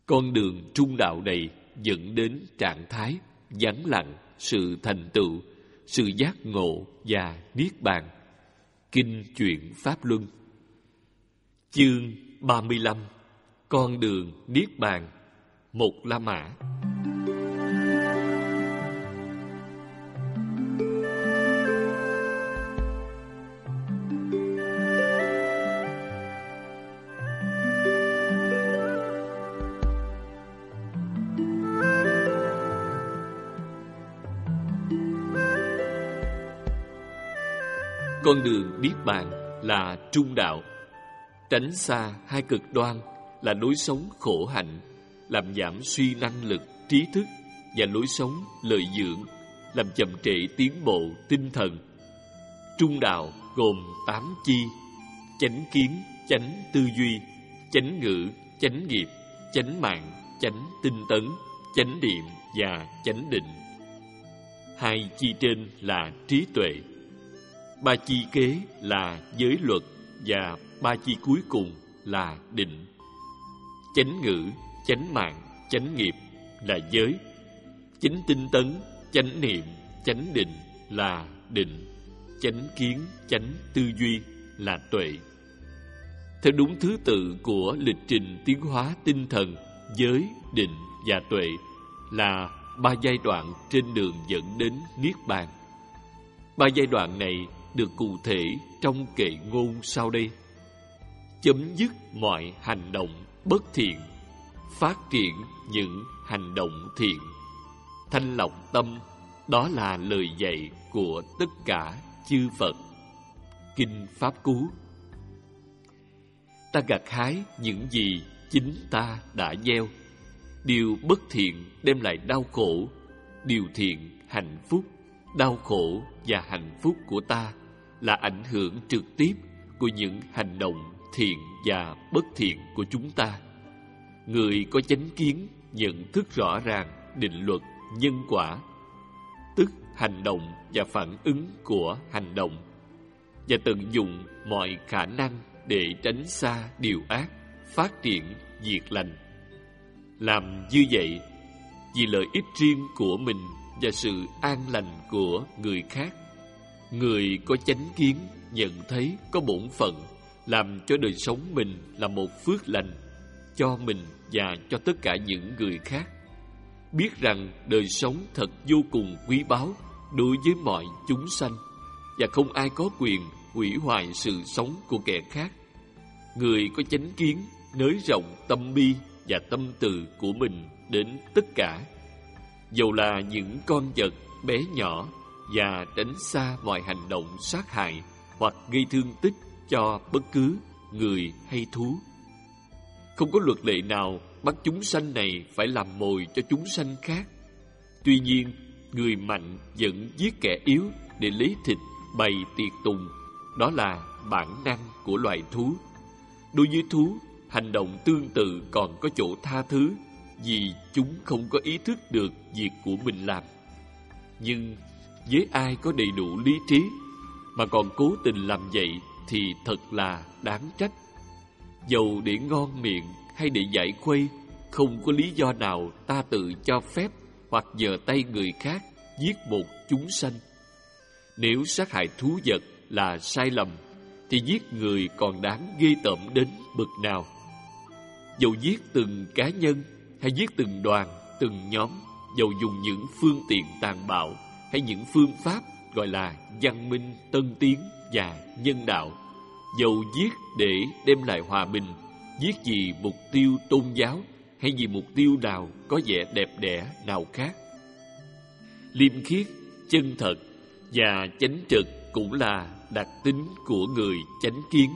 Con đường trung đạo này dẫn đến trạng thái vắng lặng, sự thành tựu, sự giác ngộ và niết bàn. Kinh Chuyển Pháp Luân. Chương 35. Con đường niết bàn. Một La Mã. Con đường niết bàn là trung đạo, tránh xa hai cực đoan là lối sống khổ hạnh, làm giảm suy năng lực, trí thức và lối sống lợi dưỡng, làm chậm trễ tiến bộ tinh thần. Trung đạo gồm 8 chi: chánh kiến, chánh tư duy, chánh ngữ, chánh nghiệp, chánh mạng, chánh tinh tấn, chánh niệm và chánh định. 2 chi trên là trí tuệ. 3 chi kế là giới luật và 3 chi cuối cùng là định. Chánh ngữ, chánh mạng, chánh nghiệp là giới. Chánh tinh tấn, chánh niệm, chánh định là định. Chánh kiến, chánh tư duy là tuệ. Theo đúng thứ tự của lịch trình tiến hóa tinh thần, giới, định và tuệ là 3 giai đoạn trên đường dẫn đến niết bàn. 3 giai đoạn này được cụ thể trong kệ ngôn sau đây: chấm dứt mọi hành động bất thiện, phát triển những hành động thiện, thanh lọc tâm, đó là lời dạy của tất cả chư Phật. Kinh Pháp Cú. Ta gặt hái những gì chính ta đã gieo. Điều bất thiện đem lại đau khổ, điều thiện hạnh phúc. Đau khổ và hạnh phúc của ta là ảnh hưởng trực tiếp của những hành động thiện và bất thiện của chúng ta. Người có chánh kiến nhận thức rõ ràng định luật nhân quả, tức hành động và phản ứng của hành động, và tận dụng mọi khả năng để tránh xa điều ác, phát triển việc lành. Làm như vậy vì lợi ích riêng của mình và sự an lành của người khác. Người có chánh kiến nhận thấy có bổn phận làm cho đời sống mình là một phước lành cho mình và cho tất cả những người khác. Biết rằng đời sống thật vô cùng quý báu đối với mọi chúng sanh và không ai có quyền hủy hoại sự sống của kẻ khác. Người có chánh kiến nới rộng tâm bi và tâm từ của mình đến tất cả, dầu là những con vật bé nhỏ, và tránh xa mọi hành động sát hại hoặc gây thương tích cho bất cứ người hay thú. Không có luật lệ nào bắt chúng sanh này phải làm mồi cho chúng sanh khác. Tuy nhiên, người mạnh vẫn giết kẻ yếu để lấy thịt bày tiệc tùng. Đó là bản năng của loài thú. Đối với thú, hành động tương tự còn có chỗ tha thứ, vì chúng không có ý thức được việc của mình làm. Nhưng với ai có đầy đủ lý trí mà còn cố tình làm vậy thì thật là đáng trách. Dầu để ngon miệng hay để giải khuây, không có lý do nào ta tự cho phép hoặc nhờ tay người khác giết một chúng sanh. Nếu sát hại thú vật là sai lầm thì giết người còn đáng ghê tởm đến bậc nào. Dầu giết từng cá nhân hay giết từng đoàn, từng nhóm, dầu dùng những phương tiện tàn bạo hay những phương pháp gọi là văn minh, tân tiến và nhân đạo, dầu giết để đem lại hòa bình, giết vì mục tiêu tôn giáo hay vì mục tiêu nào có vẻ đẹp đẽ nào khác. Liêm khiết, chân thật và chánh trực cũng là đặc tính của người chánh kiến.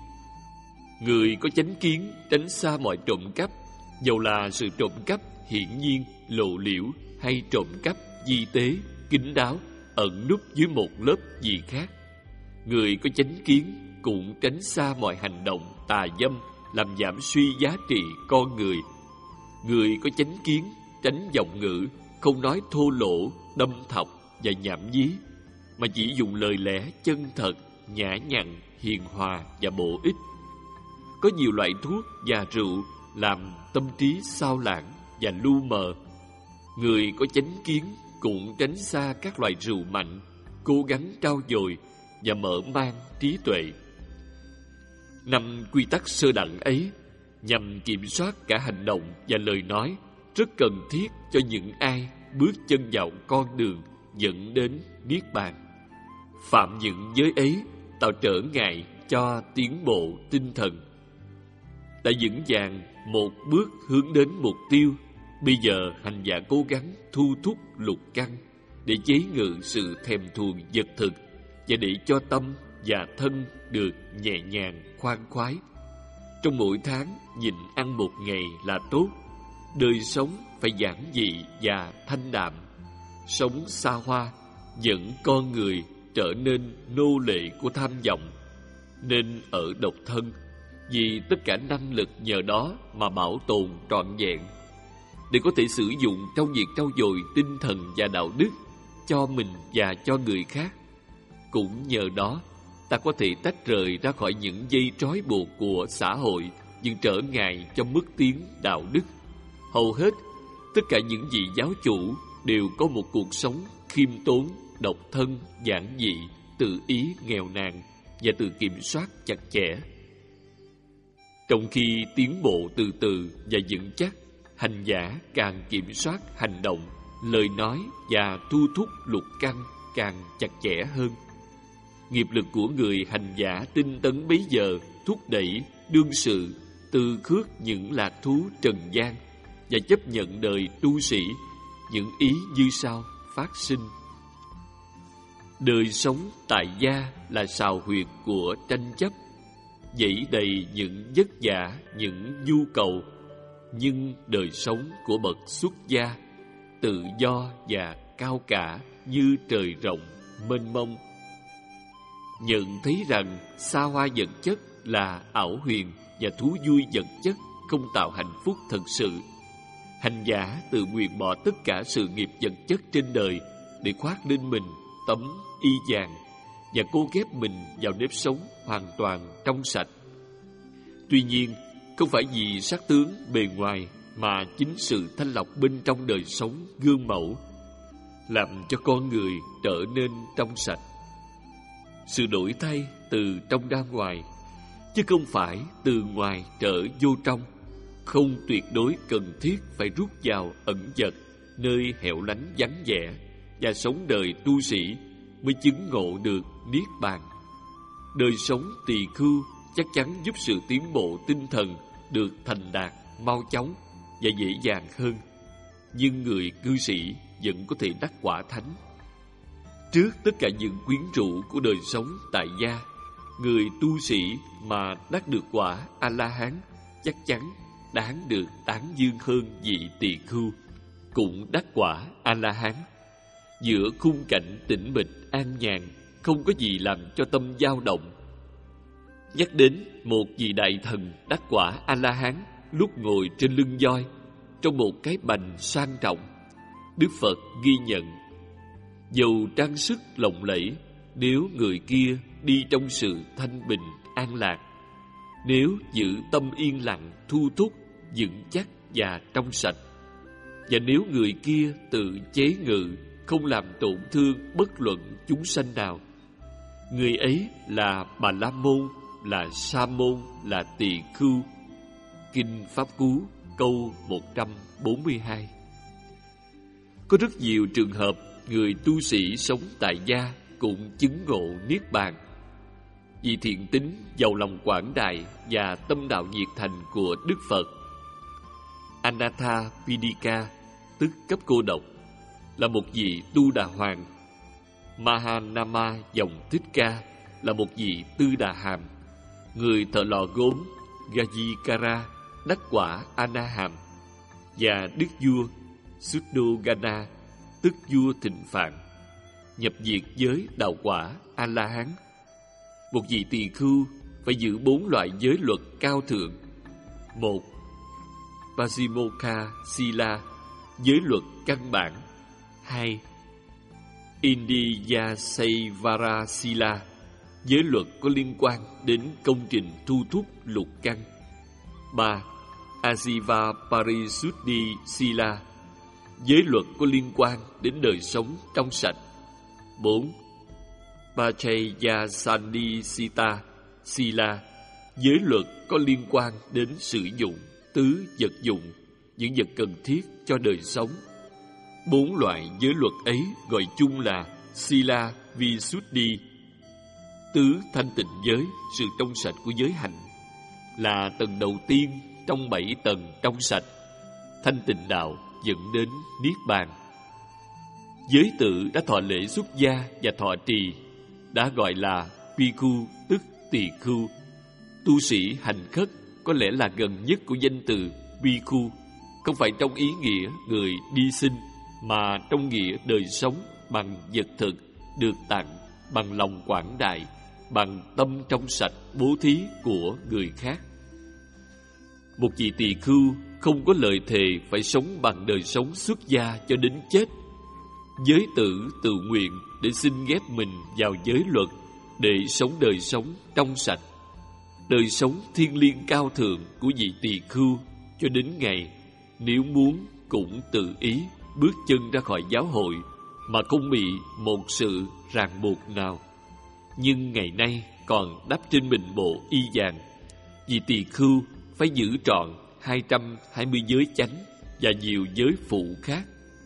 Người có chánh kiến tránh xa mọi trộm cắp, dầu là sự trộm cắp hiển nhiên, lộ liễu hay trộm cắp di tế, kín đáo, ẩn núp dưới một lớp gì khác. Người có chánh kiến cũng tránh xa mọi hành động tà dâm làm giảm suy giá trị con người. Người có chánh kiến tránh giọng ngữ, không nói thô lỗ, đâm thọc và nhảm nhí, mà chỉ dùng lời lẽ chân thật, nhã nhặn, hiền hòa và bổ ích. Có nhiều loại thuốc và rượu làm tâm trí xao lãng và lu mờ. Người có chánh kiến cũng tránh xa các loại rượu mạnh, cố gắng trau dồi và mở mang trí tuệ. 5 quy tắc sơ đẳng ấy nhằm kiểm soát cả hành động và lời nói, rất cần thiết cho những ai bước chân vào con đường dẫn đến Niết Bàn. Phạm những giới ấy tạo trở ngại cho tiến bộ tinh thần. Đã vững vàng một bước hướng đến mục tiêu, bây giờ hành giả cố gắng thu thúc lục căn để chế ngự sự thèm thuồng vật thực và để cho tâm và thân được nhẹ nhàng khoan khoái. Trong mỗi tháng nhịn ăn một ngày là tốt. Đời sống phải giản dị và thanh đạm. Sống xa hoa dẫn con người trở nên nô lệ của tham vọng, nên ở độc thân, vì tất cả năng lực nhờ đó mà bảo tồn trọn vẹn, để có thể sử dụng trong việc trau dồi tinh thần và đạo đức cho mình và cho người khác. Cũng nhờ đó, ta có thể tách rời ra khỏi những dây trói buộc của xã hội, những trở ngại cho bước tiến đạo đức. Hầu hết, tất cả những vị giáo chủ đều có một cuộc sống khiêm tốn, độc thân, giản dị, tự ý nghèo nàn và tự kiểm soát chặt chẽ. Trong khi tiến bộ từ từ và vững chắc, hành giả càng kiểm soát hành động, lời nói và thu thúc lục căn càng chặt chẽ hơn. Nghiệp lực của người hành giả tinh tấn bấy giờ thúc đẩy đương sự từ khước những lạc thú trần gian và chấp nhận đời tu sĩ, những ý như sau phát sinh. Đời sống tại gia là sào huyệt của tranh chấp, dẫy đầy những vất vả, những nhu cầu, nhưng đời sống của bậc xuất gia tự do và cao cả như trời rộng mênh mông. Nhận thấy rằng xa hoa vật chất là ảo huyền và thú vui vật chất không tạo hạnh phúc thật sự, hành giả tự nguyện bỏ tất cả sự nghiệp vật chất trên đời để khoác lên mình tấm y vàng và cố ghép mình vào nếp sống hoàn toàn trong sạch. Tuy nhiên, không phải vì sắc tướng bề ngoài mà chính sự thanh lọc bên trong đời sống gương mẫu làm cho con người trở nên trong sạch. Sự đổi thay từ trong ra ngoài, chứ không phải từ ngoài trở vô trong, không tuyệt đối cần thiết phải rút vào ẩn dật, nơi hẻo lánh vắng vẻ và sống đời tu sĩ mới chứng ngộ được Niết Bàn. Đời sống tỳ khưu chắc chắn giúp sự tiến bộ tinh thần được thành đạt mau chóng và dễ dàng hơn, nhưng người cư sĩ vẫn có thể đắc quả thánh. Trước tất cả những quyến rũ của đời sống tại gia, người tu sĩ mà đắc được quả A-la-hán chắc chắn đáng được tán dương hơn vị tỳ khưu cũng đắc quả A-la-hán. Giữa khung cảnh tĩnh mịch an nhàn, không có gì làm cho tâm dao động. Nhắc đến một vị đại thần đắc quả A-la-hán lúc ngồi trên lưng voi trong một cái bành sang trọng, Đức Phật ghi nhận: dầu trang sức lộng lẫy, nếu người kia đi trong sự thanh bình an lạc, nếu giữ tâm yên lặng thu thúc vững chắc và trong sạch, và nếu người kia tự chế ngự, không làm tổn thương bất luận chúng sanh nào, người ấy là Bà La Môn, là Sa Môn, là Tỳ Khưu. Kinh Pháp Cú câu 142. Có rất nhiều trường hợp người tu sĩ sống tại gia cũng chứng ngộ Niết Bàn. Vì thiện tính, giàu lòng quảng đại và tâm đạo nhiệt thành của Đức Phật, Anatha Pindika, tức cấp cô độc, là một vị Tu Đà Hoàng. Mahanama dòng Thích Ca là một vị Tư Đà Hàm. Người thợ lò gốm Gajikara đắc quả A-na-hàm, và đức vua Suddogana, tức vua thịnh vạn, nhập diệt giới đạo quả A-la-hán. Một vị tỳ khưu phải giữ 4 loại giới luật cao thượng: 1. Pasimokha Sila, giới luật căn bản. 2. Indiyasevara Sila, giới luật có liên quan đến công trình thu thúc lục căn. 3. Ajiva Parisuddhi Sila, giới luật có liên quan đến đời sống trong sạch. 4. Pachayasani Sita Sila, giới luật có liên quan đến sử dụng tứ vật dụng, những vật cần thiết cho đời sống. 4 loại giới luật ấy gọi chung là Sila Visuddhi. Tứ thanh tịnh giới, sự trong sạch của giới hạnh, là tầng đầu tiên trong 7 tầng trong sạch. Thanh tịnh đạo dẫn đến Niết Bàn. Giới tử đã thọ lễ xuất gia và thọ trì đã gọi là Bhikkhu, tức tỳ khưu. Tu sĩ hành khất có lẽ là gần nhất của danh từ Bhikkhu, không phải trong ý nghĩa người đi sinh, mà trong nghĩa đời sống bằng vật thực, được tặng bằng lòng quảng đại, bằng tâm trong sạch bố thí của người khác. Một vị tỳ khưu không có lời thề phải sống bằng đời sống xuất gia cho đến chết. Giới tử tự nguyện để xin ghép mình vào giới luật, để sống đời sống trong sạch, đời sống thiêng liêng cao thượng của vị tỳ khưu, cho đến ngày nếu muốn cũng tự ý bước chân ra khỏi giáo hội mà không bị một sự ràng buộc nào. Nhưng ngày nay còn đắp trên mình bộ y vàng, vì tỳ khưu phải giữ trọn 220 giới chánh và nhiều giới phụ khác.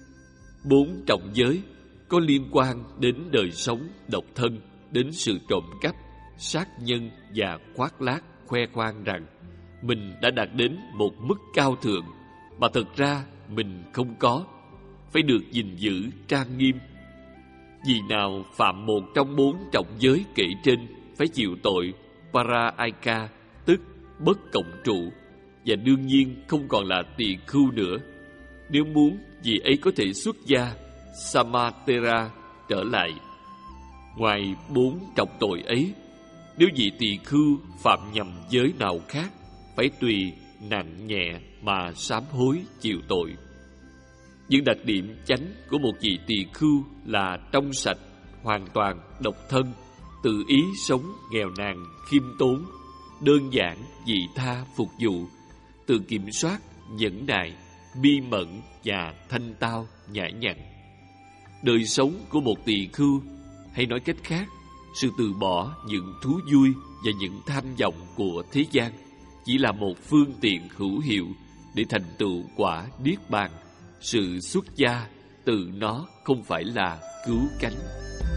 4 trọng giới có liên quan đến đời sống độc thân, đến sự trộm cắp, sát nhân và khoác lác khoe khoang rằng mình đã đạt đến một mức cao thượng mà thực ra mình không có, phải được gìn giữ trang nghiêm. Vì nào phạm một trong 4 trọng giới kể trên phải chịu tội Paraika, tức bất cộng trụ, và đương nhiên không còn là tỳ khưu nữa. Nếu muốn, vị ấy có thể xuất gia Samatera trở lại. Ngoài 4 trọng tội ấy, nếu vị tỳ khưu phạm nhầm giới nào khác, phải tùy nặng nhẹ mà sám hối chịu tội. Nhưng đặc điểm chánh của một vị tỳ khưu là trong sạch, hoàn toàn độc thân, tự ý sống nghèo nàn, khiêm tốn, đơn giản, vị tha, phục vụ, tự kiểm soát, nhẫn nại, bi mẫn và thanh tao, nhã nhặn. Đời sống của một tỳ khưu, hay nói cách khác, sự từ bỏ những thú vui và những tham vọng của thế gian, chỉ là một phương tiện hữu hiệu để thành tựu quả Niết Bàn. Sự xuất gia tự nó không phải là cứu cánh.